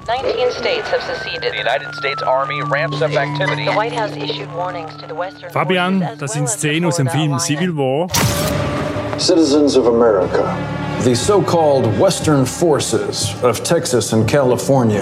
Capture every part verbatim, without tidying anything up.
nineteen states have seceded. The United States Army ramps up activity. The White House issued warnings to the Western Fabian, forces as das well sind as the Szenen aus dem Florida Film Civil Alliance. War. Citizens of America, the so-called Western forces of Texas and California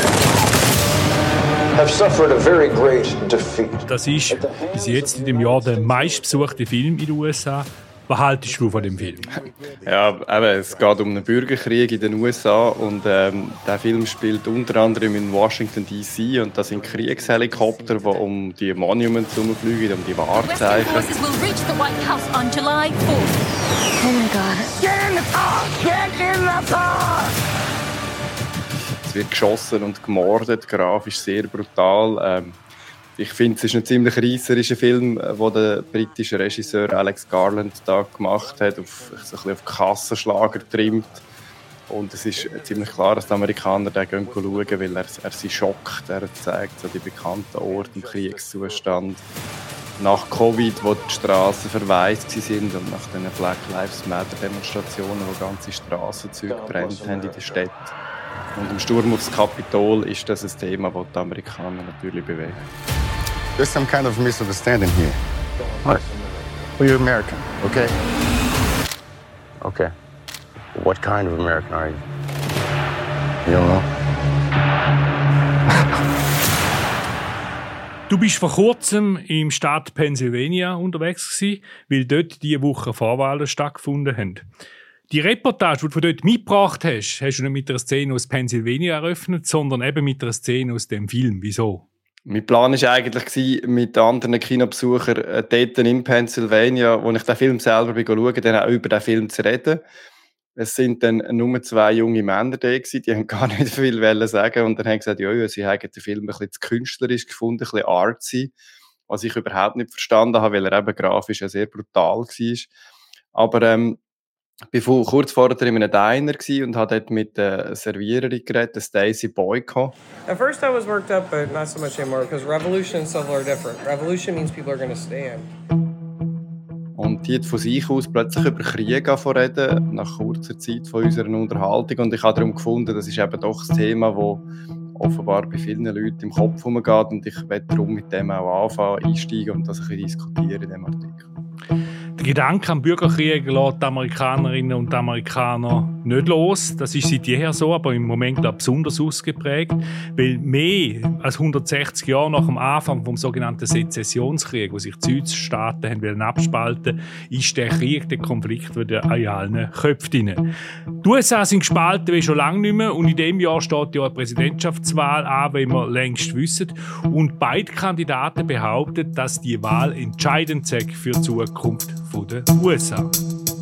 have suffered a very great defeat. Das ist bis jetzt in dem Jahr der meistbesuchte Film in den U S A. Was haltest du von dem Film? Ja, eben, es geht um einen Bürgerkrieg in den U S A und ähm, der Film spielt unter anderem in Washington D C und das sind Kriegshelikopter, die um die Monuments herumfliegen, um die Wahrzeichen. Western forces will reach the White House on July fourth. Oh my God. Get in the car! Get in the car! Es wird geschossen und gemordet, grafisch sehr brutal. Ähm, ich finde, es ist ein ziemlich reisserischer Film, den der britische Regisseur Alex Garland da gemacht hat, auf, so ein bisschen auf Kassenschlager trimmt. Und es ist ziemlich klar, dass die Amerikaner den schauen, weil er, er sie schockt. Er zeigt so die bekannten Orte im Kriegszustand. Nach Covid, wo die Straßen verwaist sind und nach den Black Lives Matter Demonstrationen, wo ganze Strassenzüge brennt haben in der Stadt. Und im Sturm aufs Kapitol ist das ein Thema, das die Amerikaner natürlich bewegt. There's some kind of misunderstanding here. What? Well, you're American, okay? Okay. What kind of American are you? You don't know? Du bist vor kurzem im Staat Pennsylvania unterwegs gewesen, weil dort diese Woche Vorwahlen stattgefunden haben. Die Reportage, die du von dort mitgebracht hast, hast du nicht mit einer Szene aus Pennsylvania eröffnet, sondern eben mit einer Szene aus dem Film. Wieso? Mein Plan war eigentlich, mit anderen Kinobesuchern äh, dort in Pennsylvania, wo ich den Film selber schaue, dann auch über den Film zu reden. Es sind dann nur zwei junge Männer da gewesen, die haben gar nicht viel sagen und dann haben gesagt, ja, ja, sie haben den Film ein bisschen zu künstlerisch gefunden, ein bisschen artsy, was ich überhaupt nicht verstanden habe, weil er eben grafisch ja sehr brutal war. Aber ähm, ich war kurz vorher in einem Diner und habe dort mit der Serviererin geredet, der Stacey Boyko. At first I was worked up, but not so much anymore, because revolution and civil are different. Revolution means people are going to stand. Und die hat von sich aus plötzlich über Krieg reden, nach kurzer Zeit von unserer Unterhaltung. Und ich habe darum gefunden, das ist eben doch das Thema, das offenbar bei vielen Leuten im Kopf herumgeht. Und ich werde darum mit dem auch anfangen, einsteigen und das ein bisschen diskutieren in diesem Artikel. Der Gedanke am Bürgerkrieg lässt die Amerikanerinnen und Amerikaner nicht los. Das ist seit jeher so, aber im Moment auch besonders ausgeprägt. Weil mehr als hundertsechzig Jahre nach dem Anfang vom sogenannten Sezessionskrieg, wo sich die Südstaaten haben wollen abspalten, ist der Krieg, der Konflikt wieder in allen Köpfen drin. Die U S A sind gespalten wie schon lange nicht mehr und in diesem Jahr steht ja eine Präsidentschaftswahl an, wie wir längst wissen. Und beide Kandidaten behaupten, dass die Wahl entscheidend sei für die Zukunft der U S A.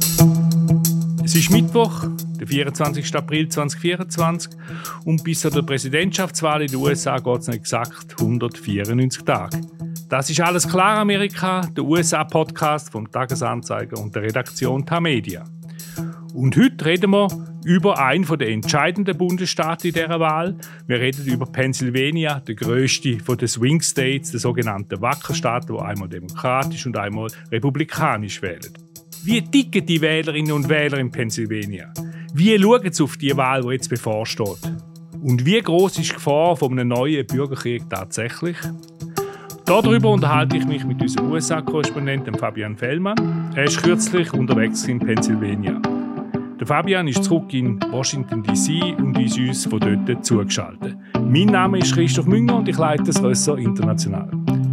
Es ist Mittwoch, der vierundzwanzigsten April zweitausendvierundzwanzig und bis zur Präsidentschaftswahl in den U S A geht es noch exakt hundertvierundneunzig Tage. Das ist «Alles klar, Amerika», der U S A-Podcast vom Tagesanzeiger und der Redaktion Tamedia. Und heute reden wir über einen der entscheidenden Bundesstaaten in dieser Wahl. Wir reden über Pennsylvania, der grösste der Swing States, der sogenannten Wackerstaaten, die einmal demokratisch und einmal republikanisch wählen. Wie ticken die Wählerinnen und Wähler in Pennsylvania? Wie schauen sie auf die Wahl, die jetzt bevorsteht? Und wie gross ist die Gefahr von einem neuen Bürgerkrieg tatsächlich? Darüber unterhalte ich mich mit unserem U S A-Korrespondenten Fabian Fellmann. Er ist kürzlich unterwegs in Pennsylvania. Der Fabian ist zurück in Washington D C und ist uns von dort zugeschaltet. Mein Name ist Christoph Münger und ich leite das Ressort International.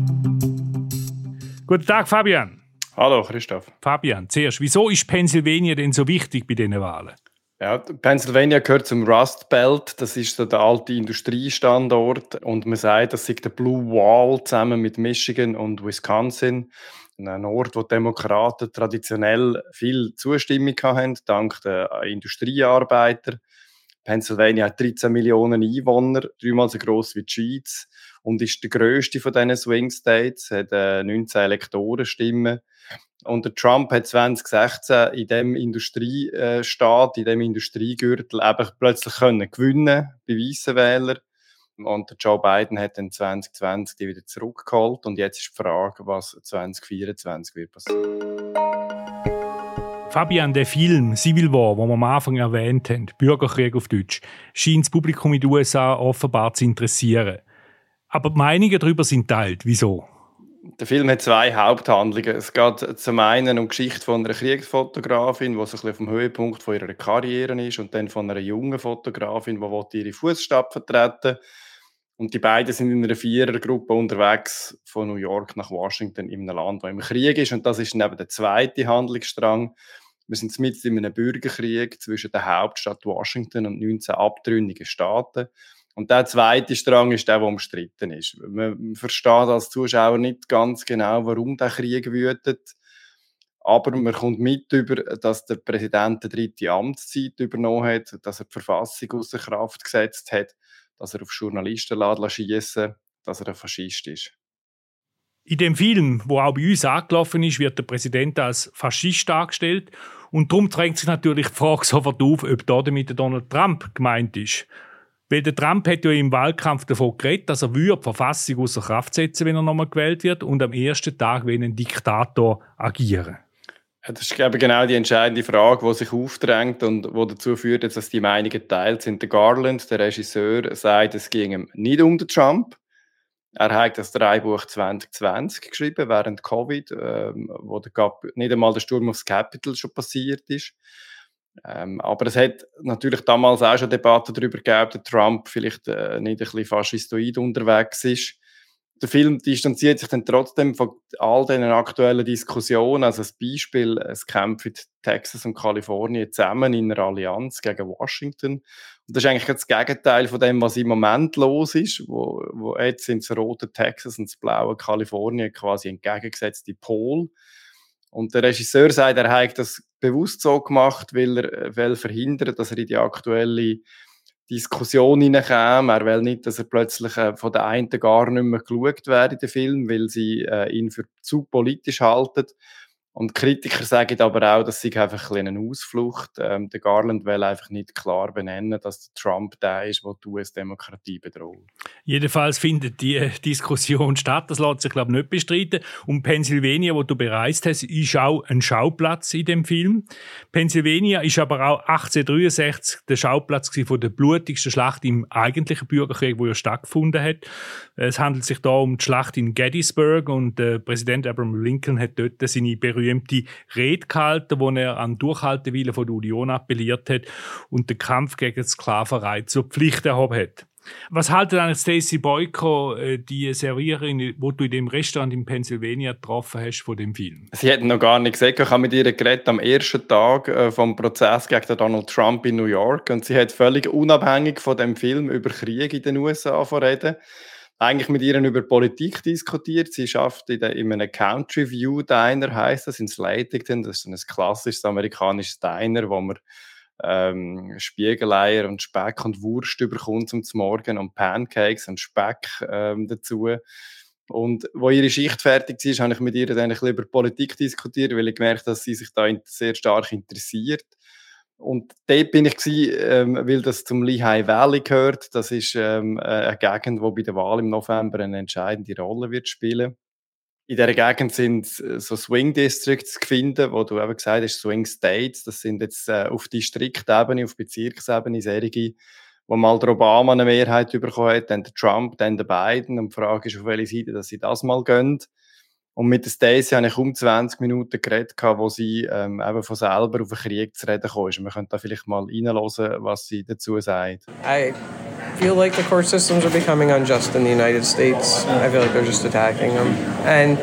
Guten Tag, Fabian. Hallo, Christoph. Fabian, zuerst, wieso ist Pennsylvania denn so wichtig bei diesen Wahlen? Ja, Pennsylvania gehört zum Rust Belt. Das ist so der alte Industriestandort. Und man sagt, das ist der Blue Wall zusammen mit Michigan und Wisconsin. Ein Ort, wo die Demokraten traditionell viel Zustimmung hatten, dank der Industriearbeiter. Pennsylvania hat dreizehn Millionen Einwohner, dreimal so gross wie die Schweiz und ist der grösste von diesen Swing States, hat äh, neunzehn Elektorenstimmen. Und der Trump hat zwanzig sechzehn in diesem Industriestaat, in diesem Industriegürtel eben plötzlich können gewinnen bei weissen Wählern. Und der Joe Biden hat dann zwanzig zwanzig die wieder zurückgeholt. Und jetzt ist die Frage, was zwanzig vierundzwanzig wird passieren. Fabian, der Film «Civil War», den wir am Anfang erwähnt haben, «Bürgerkrieg» auf Deutsch, scheint das Publikum in den U S A offenbar zu interessieren. Aber die Meinungen darüber sind geteilt. Wieso? Der Film hat zwei Haupthandlungen. Es geht zum einen um die Geschichte von einer Kriegsfotografin, die so ein bisschen auf dem Höhepunkt von ihrer Karriere ist, und dann von einer jungen Fotografin, die ihre Fußstapfen vertreten. Und die beiden sind in einer Vierergruppe unterwegs von New York nach Washington in einem Land, das im Krieg ist. Und das ist dann eben der zweite Handlungsstrang. Wir sind mitten in einem Bürgerkrieg zwischen der Hauptstadt Washington und neunzehn abtrünnigen Staaten. Und der zweite Strang ist der, der umstritten ist. Man versteht als Zuschauer nicht ganz genau, warum der Krieg wütet. Aber man kommt mit über, dass der Präsident die dritte Amtszeit übernommen hat, dass er die Verfassung außer Kraft gesetzt hat, dass er auf Journalisten schiessen, dass er ein Faschist ist. In dem Film, wo auch bei uns angelaufen ist, wird der Präsident als Faschist dargestellt. Und darum drängt sich natürlich die Frage sofort auf, ob da damit Donald Trump gemeint ist. Weil der Trump hat ja im Wahlkampf davon geredet, dass er die Verfassung außer Kraft setzen würde, wenn er nochmal gewählt wird, und am ersten Tag wie ein Diktator agieren. Das ist eben genau die entscheidende Frage, die sich aufdrängt und die dazu führt, dass die Meinungen geteilt sind. Der Garland, der Regisseur, sagt, es ging ihm nicht um den Trump. Er hat das Drehbuch zwanzig zwanzig geschrieben, während Covid, ähm, wo der Gap, nicht einmal der Sturm aufs Capitol schon passiert ist. Ähm, aber es hat natürlich damals auch schon Debatten darüber gegeben, dass Trump vielleicht äh, nicht ein bisschen faschistoid unterwegs ist. Der Film distanziert sich dann trotzdem von all diesen aktuellen Diskussionen. Also ein Beispiel, es kämpfen Texas und Kalifornien zusammen in einer Allianz gegen Washington. Und das ist eigentlich das Gegenteil von dem, was im Moment los ist, wo, wo jetzt sind das rote Texas und das blaue Kalifornien quasi entgegengesetzte Pol. Und der Regisseur sagt, er hat das bewusst so gemacht, weil er will verhindern, dass er in die aktuelle Diskussion hineinkäme. Er will nicht, dass er plötzlich äh, von der einen gar nicht mehr geschaut wird in den Film, weil sie äh, ihn für zu politisch halten. Und Kritiker sagen aber auch, das sei einfach ein eine Ausflucht. Ähm, der Garland will einfach nicht klar benennen, dass der Trump der ist, der die U S-Demokratie bedroht. Jedenfalls findet die Diskussion statt, das lässt sich, glaube ich, nicht bestreiten. Und Pennsylvania, wo du bereist hast, ist auch ein Schauplatz in dem Film. Pennsylvania ist aber auch achtzehnhundertdreiundsechzig der Schauplatz von der blutigsten Schlacht im eigentlichen Bürgerkrieg, wo ja stattgefunden hat. Es handelt sich da um die Schlacht in Gettysburg, und äh, Präsident Abraham Lincoln hat dort seine berühmte Rede gehalten, wo er an Durchhaltewillen von der Union appelliert hat und den Kampf gegen die Sklaverei zur Pflicht erhoben hat. Was haltet eigentlich Stacey Boyko, die Serviererin, die du in dem Restaurant in Pennsylvania getroffen hast, von dem Film? Sie hat noch gar nicht gesagt. Ich habe mit ihr geredet am ersten Tag äh, vom Prozess gegen Donald Trump in New York, und sie hat völlig unabhängig von dem Film über Krieg in den U S A reden. Eigentlich mit ihr über Politik diskutiert. Sie arbeitet in, der, in einem Country View Diner, heisst das, in Slatington. Das ist ein klassisches amerikanisches Diner, wo man ähm, Spiegeleier und Speck und Wurst überkommt zum Morgen und Pancakes und Speck ähm, dazu. Und wo ihre Schicht fertig war, habe ich mit ihr dann ein bisschen über Politik diskutiert, weil ich gemerkt habe, dass sie sich da sehr stark interessiert. Und dort bin ich gewesen, ähm, weil das zum Lehigh Valley gehört. Das ist ähm, eine Gegend, die bei der Wahl im November eine entscheidende Rolle wird spielen. In dieser Gegend sind so Swing Districts zu finden, wo du eben gesagt hast, Swing States. Das sind jetzt äh, auf Distriktebene, auf Bezirksebene solche, wo mal der Obama eine Mehrheit bekommen hat, dann der Trump, dann der Biden. Und die Frage ist, auf welche Seite dass sie das mal gehen. Und mit der Stacey habe ich um zwanzig Minuten geredet, wo sie ähm, eben von selber auf den Krieg zu reden kam. Wir können da vielleicht mal reinhören, was sie dazu sagt. I feel like the court systems are becoming unjust in the United States. I feel like they're just attacking them. And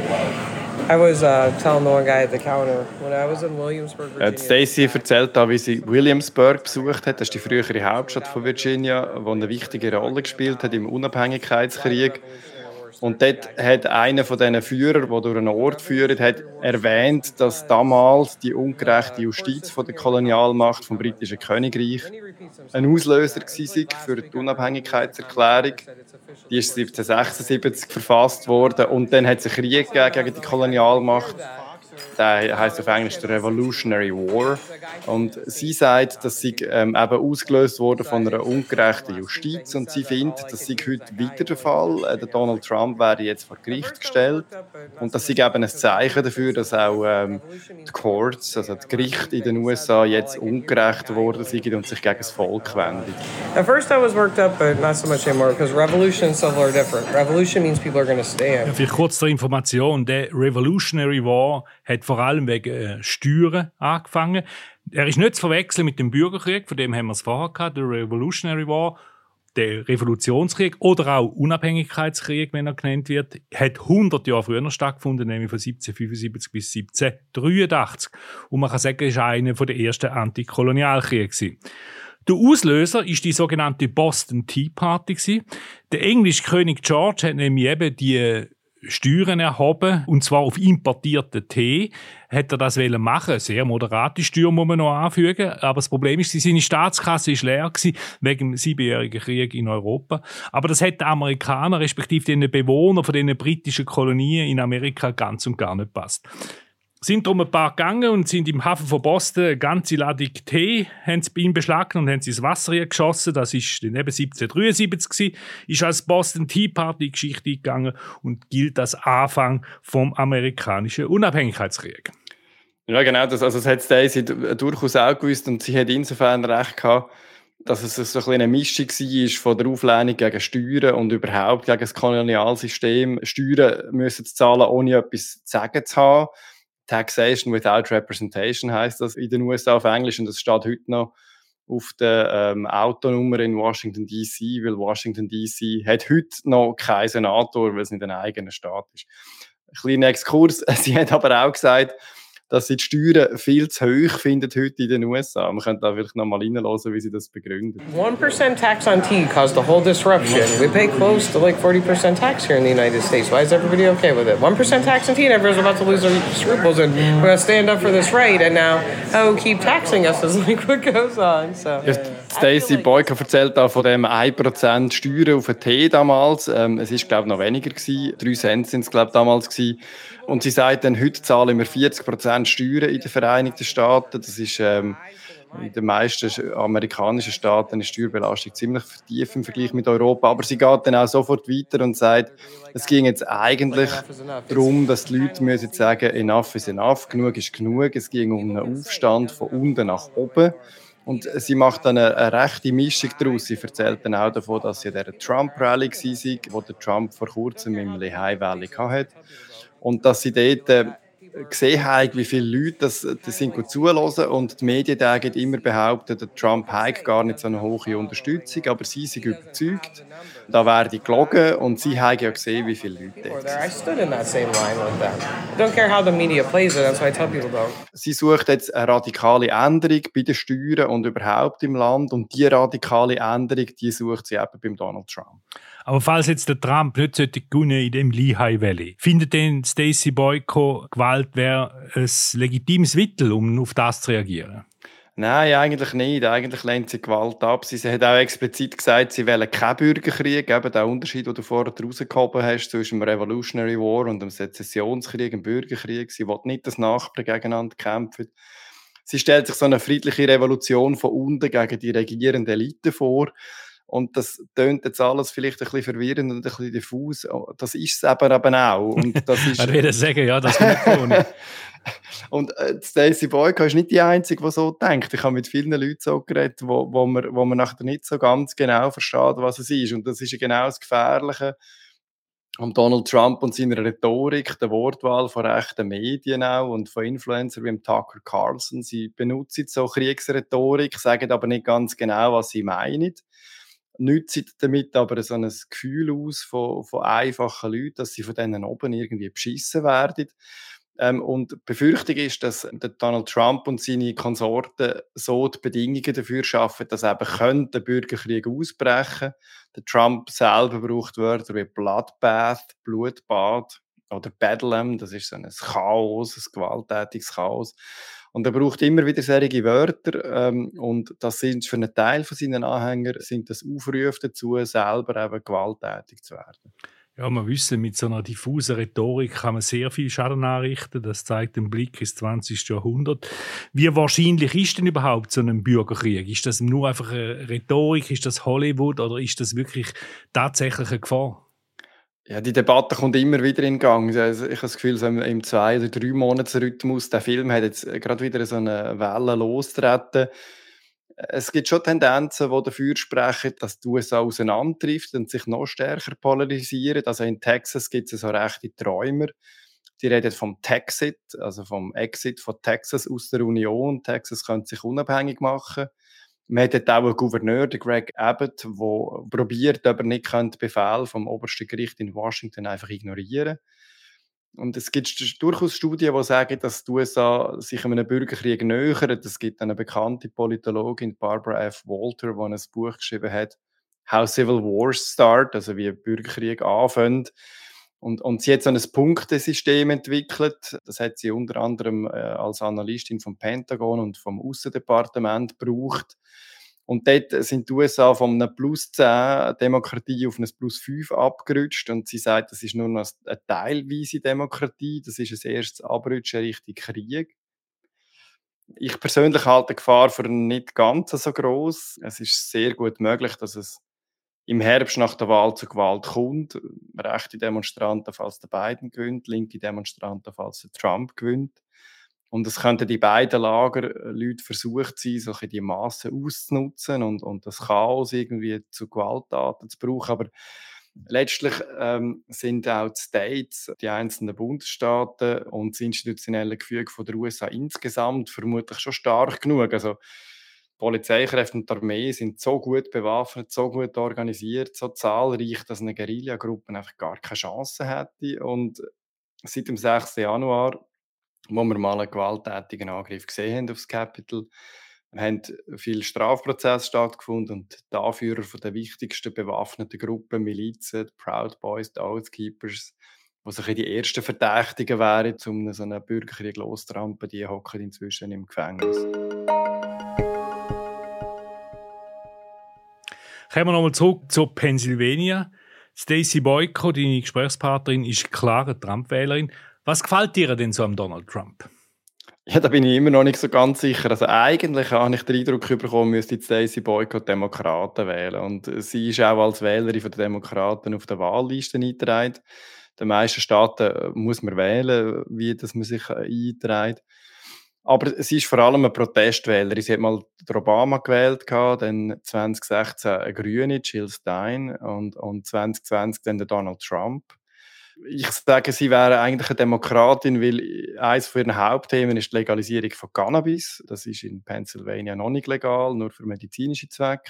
I was uh, telling the one guy at the counter, when I was in Williamsburg, Virginia... Stacey erzählt da, wie sie Williamsburg besucht hat. Das ist die frühere Hauptstadt von Virginia, die eine wichtige Rolle gespielt hat im Unabhängigkeitskrieg. Und dort hat einer von diesen Führern, der durch einen Ort führt, hat erwähnt, dass damals die ungerechte Justiz von der Kolonialmacht vom britischen Königreich ein Auslöser war für die Unabhängigkeitserklärung. Die ist siebzehnhundertsechsundsiebzig verfasst worden, und dann hat es einen Krieg gegeben gegen die Kolonialmacht. Der heisst auf Englisch der Revolutionary War. Und sie sagt, dass sie ähm, eben ausgelöst wurde von einer ungerechten Justiz. Und sie findet, das sei heute wieder der Fall. Äh, der Donald Trump werde jetzt vor Gericht gestellt. Und das sei eben ein Zeichen dafür, dass auch ähm, die Courts, also die Gerichte in den U S A, jetzt ungerecht geworden sind und sich gegen das Volk wenden. At first I was worked up, but not so much anymore, because revolution and civil are different. Revolution means people are going to stand. Ja, vielleicht kurz zur Information. Der Revolutionary War hat vor allem wegen äh, Steuern angefangen. Er ist nicht zu verwechseln mit dem Bürgerkrieg, von dem haben wir es vorher gehabt, der Revolutionary War. Der Revolutionskrieg oder auch Unabhängigkeitskrieg, wenn er genannt wird, hat hundert Jahre früher stattgefunden, nämlich von siebzehnhundertfünfundsiebzig bis siebzehnhundertdreiundachtzig. Und man kann sagen, es war einer der ersten Antikolonialkriege. Der Auslöser war die sogenannte Boston Tea Party. Der englische König George hat nämlich eben die Steuern erhoben, und zwar auf importierten Tee. Hat er das machen, sehr moderate Steuern muss man noch anfügen, aber das Problem ist, seine Staatskasse war leer gewesen, wegen dem Siebenjährigen Krieg in Europa. Aber das hat den Amerikanern, respektive den Bewohnern von den britischen Kolonien in Amerika ganz und gar nicht gepasst. Sind darum ein paar gegangen und sind im Hafen von Boston eine ganze Ladung Tee haben sie bei ihm beschlagen und haben sie ins Wasser geschossen. Das war dann eben siebzehnhundertdreiundsiebzig gewesen, ist als Boston Tea Party Geschichte eingegangen und gilt als Anfang vom amerikanischen Unabhängigkeitskrieg. Ja, genau. Das, also das hat Stacey durchaus auch gewusst und sie hat insofern recht gehabt, dass es so ein eine Mischung war von der Auflehnung gegen Steuern und überhaupt gegen das Kolonialsystem. Steuern müssen zu zahlen, ohne etwas zu sagen zu haben. Taxation without representation heisst das in den U S A auf Englisch und das steht heute noch auf der ähm, Autonummer in Washington D C, weil Washington D C hat heute noch keinen Senator, weil es nicht ein eigener Staat ist. Ein kleiner Exkurs, sie hat aber auch gesagt, dass sie die Steuern viel zu hoch findet heute in den U S A. Man könnte da vielleicht noch mal reinhören, wie sie das begründet. one percent tax on tea caused the whole disruption. We pay close to like forty percent tax here in the United States. Why is everybody okay with it? one percent tax on tea and everyone's about to lose their scruples and we're going to stand up for this right and now, oh, keep taxing us is like what goes on. So, ja, Stacey Boyko erzählt da von dem ein Prozent Steuern auf den Tee damals. Ähm, es war, glaube ich, noch weniger gewesen. drei Cent sind es, glaube ich, damals gewesen. Und sie sagt dann, heute zahlen wir vierzig Prozent Steuern in den Vereinigten Staaten. Das ist ähm, in den meisten amerikanischen Staaten eine Steuerbelastung ziemlich tief im Vergleich mit Europa. Aber sie geht dann auch sofort weiter und sagt, es ging jetzt eigentlich darum, dass die Leute müssen sagen, enough is enough, genug ist genug. Es ging um einen Aufstand von unten nach oben. Und sie macht dann eine, eine rechte Mischung daraus. Sie erzählt dann auch davon, dass sie an dieser Trump-Rally war, wo der Trump vor kurzem im Lehigh Valley hatte. Und dass sie dort äh, gesehen haben, wie viele Leute das, das sind gut zuhören. Und die Medien haben immer behauptet, der Trump hat gar nicht so eine hohe Unterstützung, aber sie sind überzeugt, da werde gelogen. Und sie haben ja gesehen, wie viele Leute dort sind. Sie sucht jetzt eine radikale Änderung bei den Steuern und überhaupt im Land. Und diese radikale Änderung, die sucht sie eben beim Donald Trump. Aber falls jetzt der Trump nicht gewinnen in dem Lehigh Valley, findet denn Stacey Boyko, Gewalt wäre ein legitimes Mittel, um auf das zu reagieren? Nein, eigentlich nicht. Eigentlich lehnt sie Gewalt ab. Sie hat auch explizit gesagt, sie wollen keinen Bürgerkrieg. Eben der Unterschied, den du vorher rausgehoben hast, zwischen dem Revolutionary War und dem Sezessionskrieg, dem Bürgerkrieg. Sie will nicht, dass Nachbarn gegeneinander kämpfen. Sie stellt sich so eine friedliche Revolution von unten gegen die regierende Elite vor. Und das tönt jetzt alles vielleicht ein bisschen verwirrend und ein bisschen diffus. Das ist es aber eben auch. Und das ist, ich würde sagen, ja, das kann ich tun. Und äh, Stacey Boyko ist nicht die Einzige, die so denkt. Ich habe mit vielen Leuten so geredet, wo, wo, man, wo man nachher nicht so ganz genau versteht, was es ist. Und das ist ja genau das Gefährliche am Donald Trump und seiner Rhetorik, der Wortwahl von rechten Medien auch und von Influencern wie dem Tucker Carlson. Sie benutzen so Kriegsrhetorik, sagen aber nicht ganz genau, was sie meinen. Nützen damit aber so ein Gefühl aus von, von einfachen Leuten, dass sie von denen oben irgendwie beschissen werden. Ähm, und die Befürchtung ist, dass der Donald Trump und seine Konsorten so die Bedingungen dafür schaffen, dass eben könnte der Bürgerkrieg ausbrechen. Der Trump selber braucht Wörter wie Bloodbath, Blutbad oder Bedlam, das ist so ein Chaos, ein gewalttätiges Chaos. Und er braucht immer wieder solche Wörter ähm, und das sind für einen Teil von seinen Anhängern sind das Aufrufe dazu, selber eben gewalttätig zu werden. Ja, wir wissen, mit so einer diffusen Rhetorik kann man sehr viel Schaden anrichten. Das zeigt den Blick ins zwanzigste Jahrhundert. Wie wahrscheinlich ist denn überhaupt so ein Bürgerkrieg? Ist das nur einfach eine Rhetorik? Ist das Hollywood? Oder ist das wirklich tatsächlich eine Gefahr? Ja, die Debatte kommt immer wieder in Gang. Also ich habe das Gefühl, so im, im zwei- oder drei Monatsrhythmus, der Film hat jetzt gerade wieder so eine Welle losgetreten. Es gibt schon Tendenzen, die dafür sprechen, dass die U S A auseinandertrifft und sich noch stärker polarisieren. Also in Texas gibt es so rechte Träumer. Die reden vom Texit, also vom Exit von Texas aus der Union. Texas könnte sich unabhängig machen. Man hat dort auch einen Gouverneur, den Greg Abbott, der probiert, aber nicht den Befehl vom obersten Gericht in Washington einfach ignorieren. Und es gibt durchaus Studien, die sagen, dass die U S A sich einem Bürgerkrieg nähern. Es gibt eine bekannte Politologin, Barbara F. Walter, die ein Buch geschrieben hat, How Civil Wars Start, also wie Bürgerkrieg anfängt. Und, und sie hat so ein Punktesystem entwickelt. Das hat sie unter anderem äh, als Analystin vom Pentagon und vom Aussendepartement gebraucht. Und dort sind die U S A von einer plus zehn Demokratie auf eine plus fünf abgerutscht. Und sie sagt, das ist nur noch eine teilweise Demokratie. Das ist ein erstes Abrutschen Richtung Krieg. Ich persönlich halte die Gefahr für nicht ganz so gross. Es ist sehr gut möglich, dass es im Herbst nach der Wahl zur Gewalt kommt. Rechte Demonstranten, falls der Biden gewinnt, linke Demonstranten, falls der Trump gewinnt. Und es könnten die beiden Lager Leute versucht sein, solche die Massen auszunutzen und, und das Chaos irgendwie zu Gewalttaten zu brauchen. Aber letztlich ähm, sind auch die States, die einzelnen Bundesstaaten und das institutionelle Gefüge von der U S A insgesamt vermutlich schon stark genug. Also Polizeikräfte und die Armee sind so gut bewaffnet, so gut organisiert, so zahlreich, dass eine Guerillagruppe einfach gar keine Chance hätte. Und seit dem sechsten Januar, wo wir mal einen gewalttätigen Angriff gesehen haben aufs Capitol, haben viele Strafprozesse stattgefunden und die Anführer von der wichtigsten bewaffneten Gruppen, Milizen, die Proud Boys, die Oath Keepers, die sich die ersten Verdächtigen wären, um so einen Bürgerkrieg loszutrampen, die hocken inzwischen im Gefängnis. Kommen wir nochmal zurück zu Pennsylvania. Stacey Boyko, deine Gesprächspartnerin, ist klare Trump-Wählerin. Was gefällt dir denn so am Donald Trump? Ja, da bin ich immer noch nicht so ganz sicher. Also eigentlich habe ich den Eindruck bekommen, müsste Stacey Boyko die Demokraten wählen. Und sie ist auch als Wählerin der Demokraten auf der Wahlliste eingetragen. In den meisten Staaten muss man wählen, wie das man sich einträgt. Aber sie ist vor allem eine Protestwählerin. Sie hat mal den Obama gewählt, dann zwanzig sechzehn eine Grüne, Jill Stein, und, und zwanzig zwanzig dann der Donald Trump. Ich sage, sie wäre eigentlich eine Demokratin, weil eines von ihren Hauptthemen ist die Legalisierung von Cannabis. Das ist in Pennsylvania noch nicht legal, nur für medizinische Zwecke.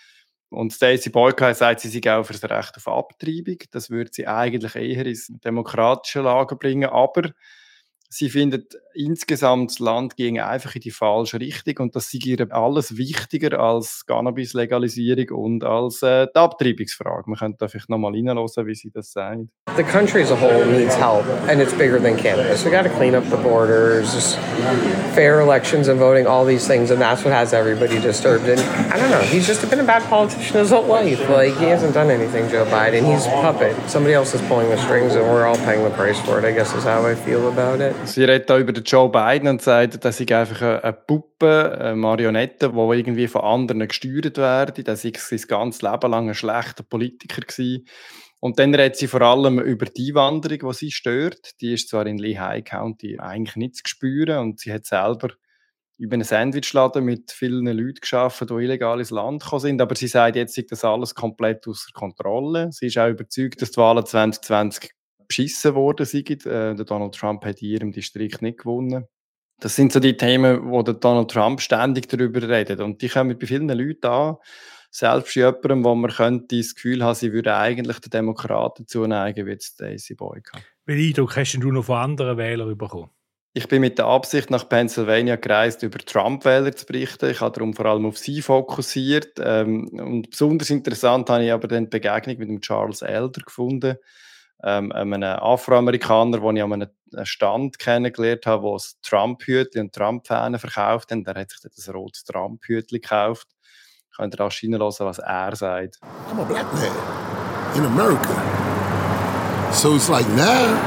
Und Stacey Boyko sagt, sie sei auch für das Recht auf Abtreibung. Das würde sie eigentlich eher ins demokratische Lager bringen, aber sie findet insgesamt, das Land ginge einfach in die falsche Richtung und das sei ihr alles wichtiger als Cannabis-Legalisierung und als äh, die Abtreibungsfrage. Man könnte da vielleicht nochmal reinhören, wie sie das sagt. The country as a whole needs help, and it's bigger than cannabis. We got to clean up the borders, just fair elections and voting, all these things, and that's what has everybody disturbed. And I don't know, he's just been a bad politician his whole life. Like, he hasn't done anything, Joe Biden. He's a puppet. Somebody else is pulling the strings, and we're all paying the price for it, I guess is how I feel about it. Sie redet da über den Joe Biden und sagt, dass er einfach eine Puppe, eine Marionette, die irgendwie von anderen gesteuert werden. Das war sein ganzes Leben lang ein schlechter Politiker gewesen. Und dann redet sie vor allem über die Einwanderung, die sie stört. Die ist zwar in Lehigh County eigentlich nicht zu spüren und sie hat selber über einen Sandwichladen mit vielen Leuten gearbeitet, die illegal ins Land gekommen sind. Aber sie sagt, jetzt ist das alles komplett außer Kontrolle. Sie ist auch überzeugt, dass die Wahlen zwanzig zwanzig beschissen worden sind. Äh, der Donald Trump hat in ihrem Distrikt nicht gewonnen. Das sind so die Themen, wo der Donald Trump ständig darüber redet. Und die kommen bei vielen Leuten an. Selbst bei jemandem, wo man könnte das Gefühl haben, sie würden eigentlich den Demokraten zuneigen, wie jetzt Stacey Boyko. Welchen Eindruck hast du noch von anderen Wählern bekommen? Ich bin mit der Absicht nach Pennsylvania gereist, über Trump-Wähler zu berichten. Ich habe darum vor allem auf sie fokussiert. Ähm, und besonders interessant habe ich aber dann die Begegnung mit dem Charles Elder gefunden. Ähm, einem Afroamerikaner, den ich an einem Stand kennengelernt habe, wo es Trump-Hütchen und Trump-Fahnen verkauft haben. Der hat sich dann ein rotes Trump-Hütchen gekauft. Könnt ihr auch reinhören, was er sagt. I'm a black man in America. So it's like now,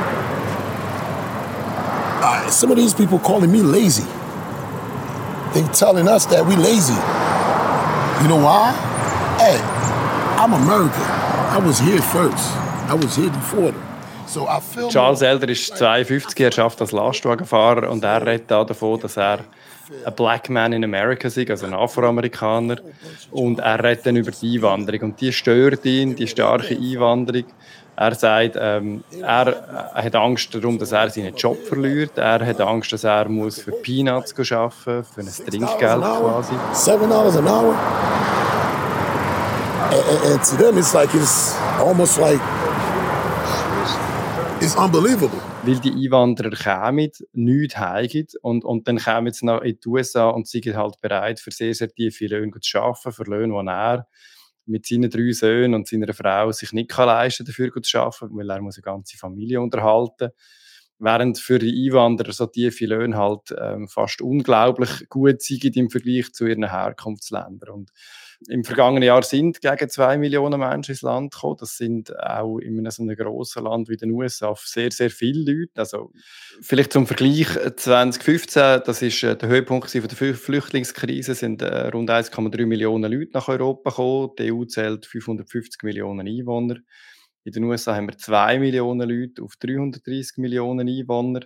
uh, some of these people calling me lazy. They telling us that we lazy. You know why? Hey, I'm American. I was here first. I was here before them. So I feel Charles Elder ist zweiundfünfzig, er schafft als Lastwagenfahrer und er redet auch davon, dass er ein Black Man in America ist, also ein Afroamerikaner. Und er redet dann über die Einwanderung. Und die stört ihn, die starke Einwanderung. Er sagt, ähm, er, er hat Angst darum, dass er seinen Job verliert. Er hat Angst, dass er muss für Peanuts arbeiten muss, für ein Trinkgeld quasi. Seven dollars an hour. And, and, and to them, it's like it's almost like it's unbelievable. Weil die Einwanderer kommen, nichts heimgeben und, und dann kommen sie noch in die U S A und sind halt bereit, für sehr, sehr tiefe Löhne zu arbeiten, für Löhne, die er mit seinen drei Söhnen und seiner Frau sich nicht kann leisten dafür zu arbeiten, weil er muss eine ganze Familie unterhalten. Während für die Einwanderer so tiefe Löhne halt ähm, fast unglaublich gut sind im Vergleich zu ihren Herkunftsländern. Und im vergangenen Jahr sind gegen zwei Millionen Menschen ins Land gekommen. Das sind auch in einem so einem grossen Land wie den U S A sehr, sehr viele Leute. Also, vielleicht zum Vergleich, zwanzig fünfzehn, das ist der Höhepunkt von der Flüchtlingskrise, sind rund eins Komma drei Millionen Leute nach Europa gekommen. Die E U zählt fünfhundertfünfzig Millionen Einwohner. In den U S A haben wir zwei Millionen Leute auf dreihundertdreissig Millionen Einwohner.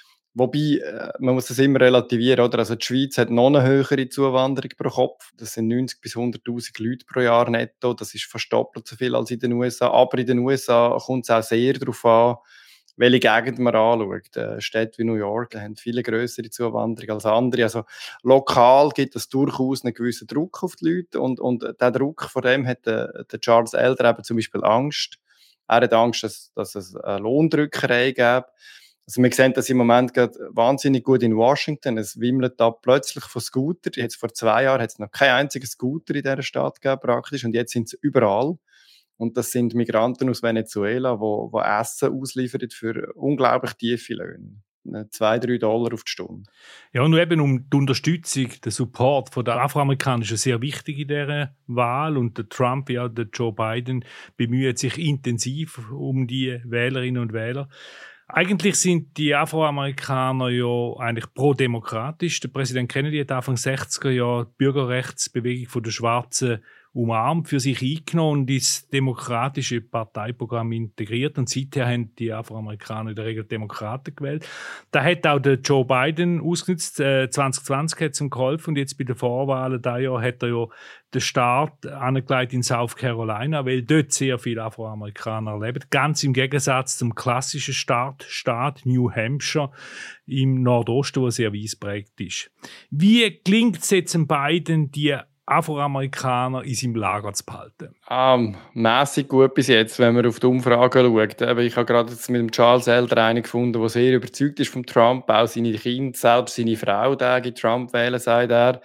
Wobei, man muss das immer relativieren, oder? Also die Schweiz hat noch eine höhere Zuwanderung pro Kopf. Das sind neunzig bis hunderttausend Leute pro Jahr netto. Das ist fast doppelt so viel als in den U S A. Aber in den U S A kommt es auch sehr darauf an, welche Gegend man anschaut. Städte wie New York haben viele grössere Zuwanderung als andere. Also lokal gibt es durchaus einen gewissen Druck auf die Leute. Und, und der Druck, vor dem hat der, der Charles Elder eben zum Beispiel Angst. Er hat Angst, dass, dass es eine Lohndrückerei gibt. Also wir sehen das im Moment gerade wahnsinnig gut in Washington. Es wimmelt da plötzlich von Scooter. Jetzt vor zwei Jahren hat es noch keinen einzigen Scooter in dieser Stadt gegeben, praktisch. Und jetzt sind sie überall. Und das sind Migranten aus Venezuela, die, die Essen ausliefern für unglaublich tiefe Löhne. Zwei, drei Dollar auf die Stunde. Ja, und eben um die Unterstützung, den Support von der Afroamerikaner ist sehr wichtig in dieser Wahl. Und der Trump, ja, der Joe Biden, bemüht sich intensiv um die Wählerinnen und Wähler. Eigentlich sind die Afroamerikaner ja eigentlich pro-demokratisch. Der Präsident Kennedy hat Anfang sechziger Jahre die Bürgerrechtsbewegung der Schwarzen umarmt, für sich eingenommen und ins demokratische Parteiprogramm integriert. Und seither haben die Afroamerikaner in der Regel Demokraten gewählt. Da hat auch der Joe Biden ausgenutzt. Äh, zwanzig zwanzig hat es ihm geholfen. Und jetzt bei den Vorwahlen dieses Jahr hat er ja den Start angelegt in South Carolina, weil dort sehr viele Afroamerikaner leben. Ganz im Gegensatz zum klassischen Startstaat New Hampshire im Nordosten, wo sehr weiss geprägt ist. Wie gelingt es jetzt Biden, die Afroamerikaner in seinem Lager zu behalten? Um, mässig gut bis jetzt, wenn man auf die Umfragen schaut. Aber ich habe gerade jetzt mit dem Charles Elder einen gefunden, der sehr überzeugt ist von Trump. Auch seine Kinder, selbst seine Frau, die Trump wählen, sagt er.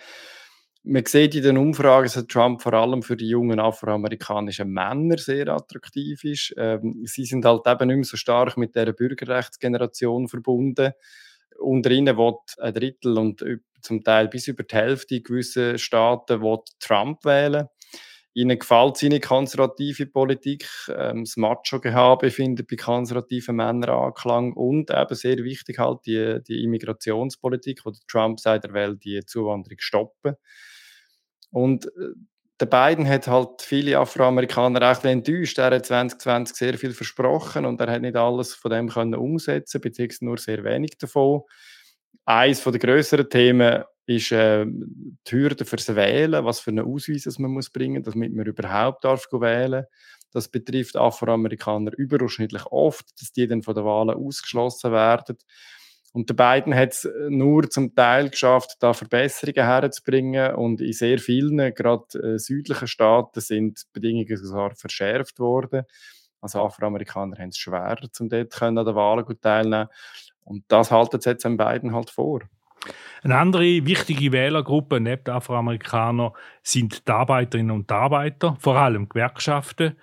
Man sieht in den Umfragen, dass Trump vor allem für die jungen afroamerikanischen Männer sehr attraktiv ist. Ähm, sie sind halt eben nicht mehr so stark mit dieser Bürgerrechtsgeneration verbunden. Unter ihnen will ein Drittel und zum Teil bis über die Hälfte in gewissen Staaten will Trump wählen. Ihnen gefällt seine konservative Politik. Ähm, das Macho-Gehabe findet bei konservativen Männern Anklang. Und eben sehr wichtig halt die, die Immigrationspolitik, wo Trump sagt, er will die Zuwanderung stoppen. Und äh, der Biden hat halt viele Afroamerikaner recht enttäuscht. Er hat zwanzig zwanzig sehr viel versprochen und er hat nicht alles von dem können umsetzen, beziehungsweise nur sehr wenig davon. Eines der grösseren Themen ist äh, die Hürde fürs Wählen, was für einen Ausweis man muss bringen muss, damit man überhaupt darf wählen. Das betrifft Afroamerikaner überdurchschnittlich oft, dass die dann von den Wahlen ausgeschlossen werden. Und der Biden hat es nur zum Teil geschafft, da Verbesserungen herzubringen. Und in sehr vielen, gerade äh, südlichen Staaten, sind die Bedingungen sogar verschärft worden. Also Afroamerikaner haben es schwerer, um dort an den Wahlen teilnehmen. Und das halten sie jetzt an Biden halt vor. Eine andere wichtige Wählergruppe neben den Afroamerikanern sind die Arbeiterinnen und Arbeiter, vor allem Gewerkschaften.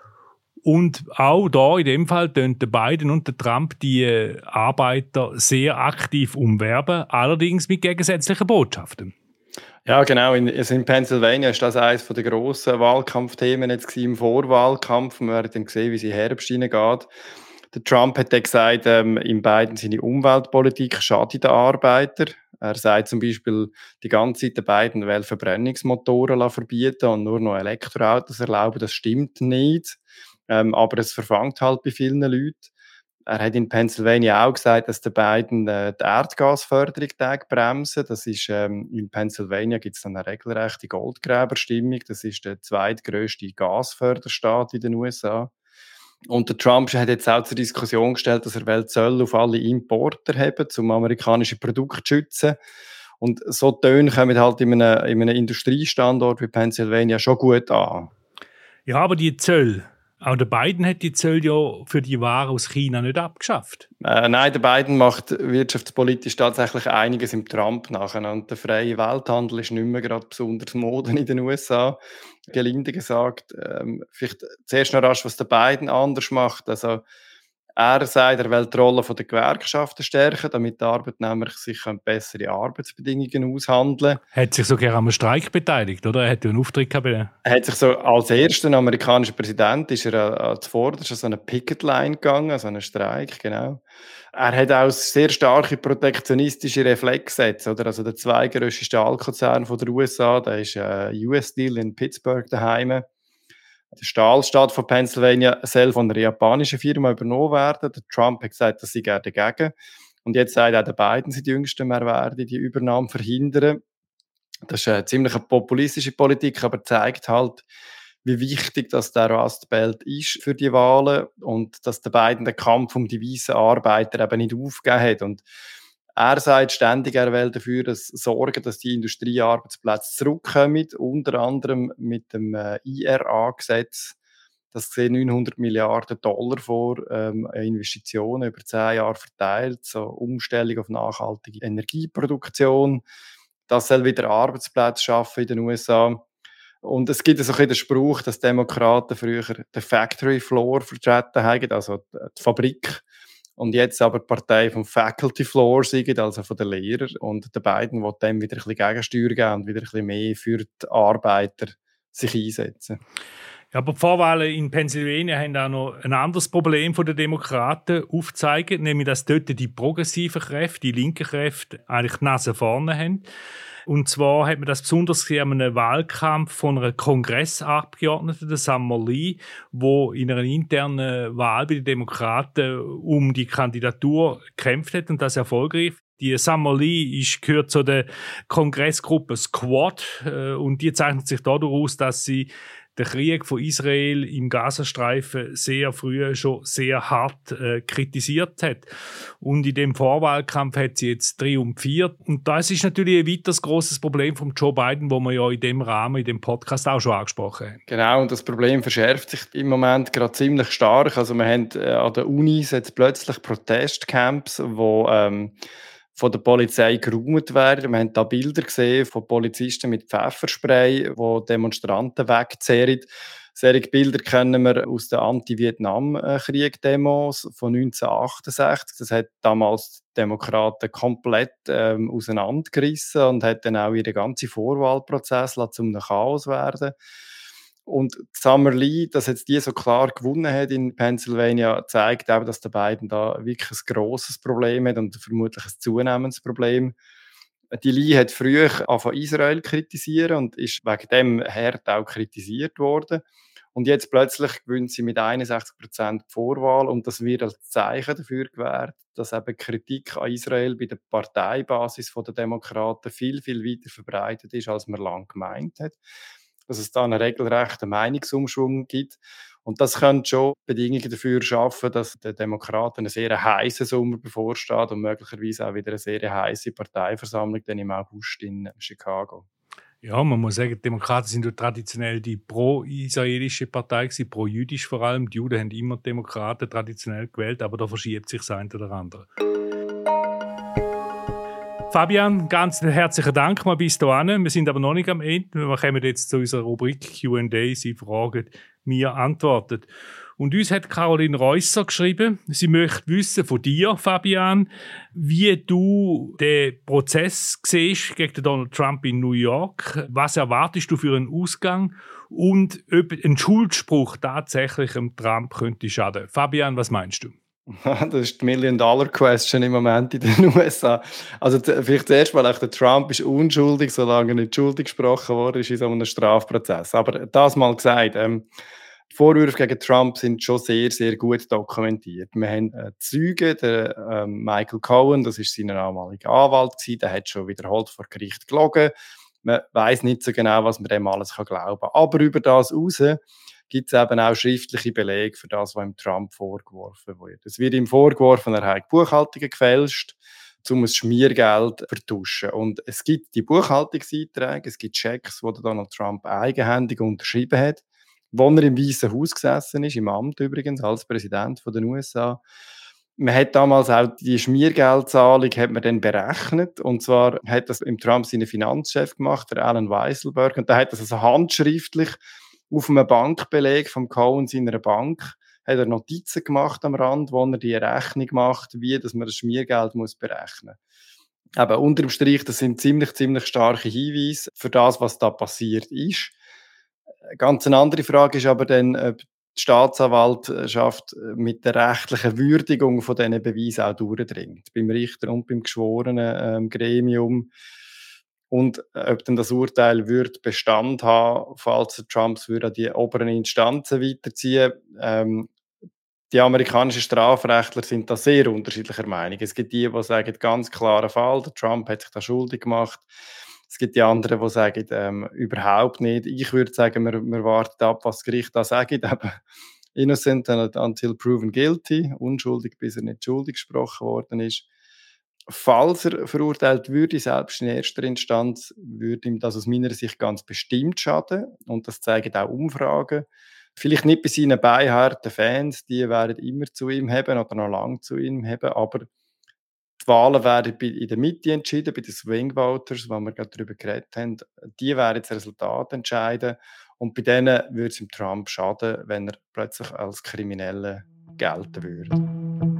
Und auch da in dem Fall tun Biden und der Trump die Arbeiter sehr aktiv umwerben, allerdings mit gegensätzlichen Botschaften. Ja, genau. In, also in Pennsylvania ist das eines der grossen Wahlkampfthemen jetzt im Vorwahlkampf. Wir werden dann sehen, wie es in den Herbst hineingeht. Der Trump hat dann gesagt, ähm, in Biden seine Umweltpolitik schadet den Arbeitern. Er sagt zum Beispiel die ganze Zeit, der Biden will Verbrennungsmotoren verbieten und nur noch Elektroautos erlauben. Das stimmt nicht. Ähm, aber es verfängt halt bei vielen Leuten. Er hat in Pennsylvania auch gesagt, dass der Biden äh, die Erdgasförderung bremsen. Das ist, ähm, in Pennsylvania gibt es dann eine regelrechte Goldgräberstimmung. Das ist der zweitgrößte Gasförderstaat in den U S A. Und der Trump hat jetzt auch zur Diskussion gestellt, dass er Zölle auf alle Importe haben, um amerikanische Produkte zu schützen. Und so Töne kommen halt in einem, in einem Industriestandort wie Pennsylvania schon gut an. Ja, aber die Zölle, auch der Biden hat die Zölle ja für die Waren aus China nicht abgeschafft. Äh, nein, der Biden macht wirtschaftspolitisch tatsächlich einiges im Trump nachher. Und der freie Welthandel ist nicht mehr gerade besonders Mode in den U S A. Gelinde gesagt. Ähm, vielleicht zuerst noch rasch, was der Biden anders macht. Also, er sagt, er will die Rolle der Gewerkschaften stärken, damit die Arbeitnehmer sich bessere Arbeitsbedingungen aushandeln können. Er hat sich sogar am Streik beteiligt, oder? Er hat ja einen Auftritt gehabt. Er hat sich so als erster amerikanischer Präsident ist er äh, zuvorderst an so eine Picket-Line gegangen, also einen Streik, genau. Er hat auch sehr starke protektionistische Reflexe gesetzt, oder? Also der zweitgrößte Stahlkonzern von der U S A, der ist äh, U S Steel in Pittsburgh daheim. Der Stahlstaat von Pennsylvania soll von einer japanischen Firma übernommen werden. Der Trump hat gesagt, dass sie gerne dagegen. Und jetzt sagt auch der Biden, seit jüngstem, er werde die Übernahme verhindern. Das ist eine ziemlich populistische Politik, aber zeigt halt, wie wichtig dass der Rust Belt ist für die Wahlen und dass der Biden den Kampf um die weißen Arbeiter eben nicht aufgegeben hat. Und er sagt ständig, er will dafür dass sorgen, dass die Industriearbeitsplätze zurückkommen, unter anderem mit dem äh, I R A-Gesetz. Das sehen neunhundert Milliarden Dollar vor, ähm, Investitionen über zehn Jahre verteilt, so Umstellung auf nachhaltige Energieproduktion. Das soll wieder Arbeitsplätze schaffen in den U S A. Und es gibt so ein bisschen den Spruch, dass Demokraten früher den Factory Floor vertreten haben, also die Fabrik. Und jetzt aber die Partei vom Faculty Floor sind, also von den Lehrern. Und der Biden will dem wieder ein bisschen Gegensteuer geben und wieder ein bisschen mehr für die Arbeiter sich einsetzen. Ja, aber die Vorwahlen in Pennsylvania haben auch noch ein anderes Problem der Demokraten aufgezeigt, nämlich dass dort die progressiven Kräfte, die linken Kräfte, eigentlich die Nase vorne haben. Und zwar hat man das besonders gesehen an einem Wahlkampf von einer Kongressabgeordneten, der Summer Lee, wo in einer internen Wahl bei den Demokraten um die Kandidatur gekämpft hat und das erfolgreich. Die Summer Lee ist, gehört zu der Kongressgruppe Squad äh, und die zeichnet sich dadurch aus, dass sie den Krieg von Israel im Gazastreifen sehr früh schon sehr hart äh, kritisiert hat. Und in dem Vorwahlkampf hat sie jetzt triumphiert. Und das ist natürlich ein weiteres grosses Problem von Joe Biden, das wir ja in dem Rahmen, in dem Podcast auch schon angesprochen haben. Genau, und das Problem verschärft sich im Moment gerade ziemlich stark. Also wir haben äh, an den Unis jetzt plötzlich Protestcamps, wo ähm, von der Polizei geräumt werden. Wir haben da Bilder gesehen von Polizisten mit Pfefferspray, die Demonstranten wegzehren. Solche Bilder kennen wir aus den Anti-Vietnam-Krieg-Demos von neunzehnhundertachtundsechzig. Das hat damals die Demokraten komplett ähm, auseinandergerissen und hat dann auch ihren ganzen Vorwahlprozess zu einem Chaos werden. Und Summer Lee, dass jetzt die so klar gewonnen hat in Pennsylvania, zeigt auch, dass der Biden da wirklich ein grosses Problem hat und vermutlich ein zunehmendes Problem. Die Lee hat früher von Israel kritisieren und ist wegen dem hart auch kritisiert worden. Und jetzt plötzlich gewinnt sie mit einundsechzig Prozent die Vorwahl und das wird als Zeichen dafür gewährt, dass eben Kritik an Israel bei der Parteibasis der Demokraten viel, viel weiter verbreitet ist, als man lange gemeint hat. Dass es da einen regelrechten Meinungsumschwung gibt. Und das könnte schon Bedingungen dafür schaffen, dass den Demokraten ein sehr heißer Sommer bevorsteht und möglicherweise auch wieder eine sehr heiße Parteiversammlung dann im August in Chicago. Ja, man muss sagen, die Demokraten sind ja traditionell die pro-israelische Partei gewesen, pro-jüdisch vor allem. Die Juden haben immer Demokraten traditionell gewählt, aber da verschiebt sich das eine oder andere. Fabian, ganz herzlichen Dank mal bis hierhin. Wir sind aber noch nicht am Ende. Wir kommen jetzt zu unserer Rubrik Q and A. Sie fragen, wir antworten. Und uns hat Caroline Reusser geschrieben, sie möchte wissen von dir, Fabian, wie du den Prozess siehst gegen Donald Trump in New York. Was erwartest du für einen Ausgang und ob ein Schuldspruch tatsächlich dem Trump könnte schaden? Fabian, was meinst du? Das ist die Million-Dollar-Question im Moment in den U S A. Also vielleicht zuerst mal, der Trump ist unschuldig, solange er nicht schuldig gesprochen worden ist in so einem Strafprozess. Aber das mal gesagt, ähm, die Vorwürfe gegen Trump sind schon sehr, sehr gut dokumentiert. Wir haben äh, Zeugen, der äh, Michael Cohen, das ist sein damaliger Anwalt gewesen, der hat schon wiederholt vor Gericht gelogen. Man weiss nicht so genau, was man dem alles kann glauben kann. Aber über das hinaus gibt es eben auch schriftliche Belege für das, was ihm Trump vorgeworfen wird. Es wird ihm vorgeworfen, er habe Buchhaltungen gefälscht, um ein Schmiergeld zu vertuschen. Und es gibt die Buchhaltungseinträge, es gibt Checks, die Donald Trump eigenhändig unterschrieben hat, wo er im Weißen Haus gesessen ist, im Amt übrigens, als Präsident der U S A. Man hat damals auch die Schmiergeldzahlung hat man dann berechnet. Und zwar hat das im Trump seinen Finanzchef gemacht, der Alan Weisselberg. Und der hat das also handschriftlich auf einem Bankbeleg vom Cohen seiner Bank hat er Notizen gemacht am Rand, wo er die Rechnung macht, wie dass man das Schmiergeld muss berechnen muss. Aber unterm Strich, das sind ziemlich, ziemlich starke Hinweise für das, was da passiert ist. Ganz eine andere Frage ist aber dann, ob die Staatsanwaltschaft mit der rechtlichen Würdigung von diesen Beweisen auch durchdringt. Beim Richter und beim geschworenen ähm, Gremium. Und ob denn das Urteil wird Bestand haben, falls Trump würde an die oberen Instanzen weiterziehen. Ähm, die amerikanischen Strafrechtler sind da sehr unterschiedlicher Meinung. Es gibt die, die sagen, ganz klarer Fall, der Trump hat sich da schuldig gemacht. Es gibt die anderen, die sagen, ähm, überhaupt nicht. Ich würde sagen, wir, wir warten ab, was das Gericht da sagt. Aber innocent until proven guilty, unschuldig, bis er nicht schuldig gesprochen worden ist. Falls er verurteilt würde, selbst in erster Instanz, würde ihm das aus meiner Sicht ganz bestimmt schaden. Und das zeigen auch Umfragen. Vielleicht nicht bei seinen beiharten Fans, die werden immer zu ihm haben oder noch lange zu ihm haben, aber die Wahlen werden in der Mitte entschieden, bei den Swing Voters, wo wir gerade darüber geredet haben. Die werden das Resultat entscheiden. Und bei denen würde es ihm Trump schaden, wenn er plötzlich als Krimineller gelten würde.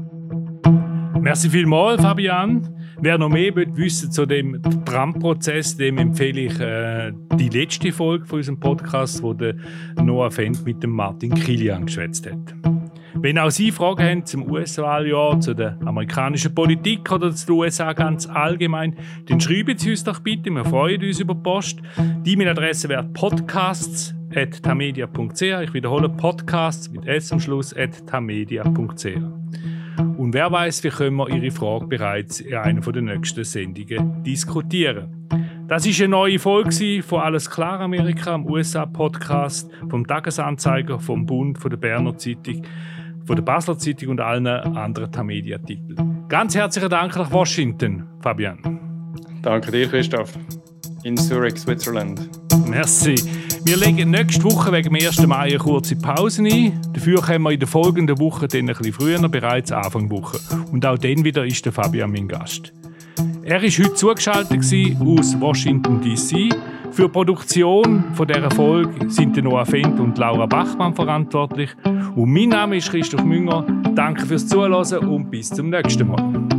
Merci vielmals, Fabian. Wer noch mehr will wissen zu dem Trump-Prozess, dem empfehle ich äh, die letzte Folge von unserem Podcast, wo der Noah Fendt mit dem Martin Kilian geschwätzt hat. Wenn auch Sie Fragen haben zum U S-Wahljahr, zu der amerikanischen Politik oder zu den U S A ganz allgemein, dann schreiben Sie uns doch bitte, wir freuen uns über die Post. Die E-Mail-Adresse wäre podcasts at tamedia punkt c h. Ich wiederhole, podcasts mit S am Schluss at tamedia punkt c h. Und wer weiß, wie können wir Ihre Frage bereits in einer der nächsten Sendungen diskutieren. Das war eine neue Folge von «Alles klar Amerika», am U S A-Podcast, vom Tagesanzeiger, vom Bund, von der Berner Zeitung, von der Basler Zeitung und allen anderen Tamedia-Artikeln. Ganz herzlichen Dank nach Washington, Fabian. Danke dir, Christoph. In Zurich, Switzerland. Merci. Wir legen nächste Woche wegen dem ersten Mai eine kurze Pause ein. Dafür kommen wir in der folgenden Woche dann ein bisschen früher, bereits Anfang Woche. Und auch dann wieder ist der Fabian mein Gast. Er war heute zugeschaltet aus Washington D C. Für die Produktion von dieser Folge sind Noah Fendt und Laura Bachmann verantwortlich. Und mein Name ist Christoph Münger. Danke fürs Zuhören und bis zum nächsten Mal.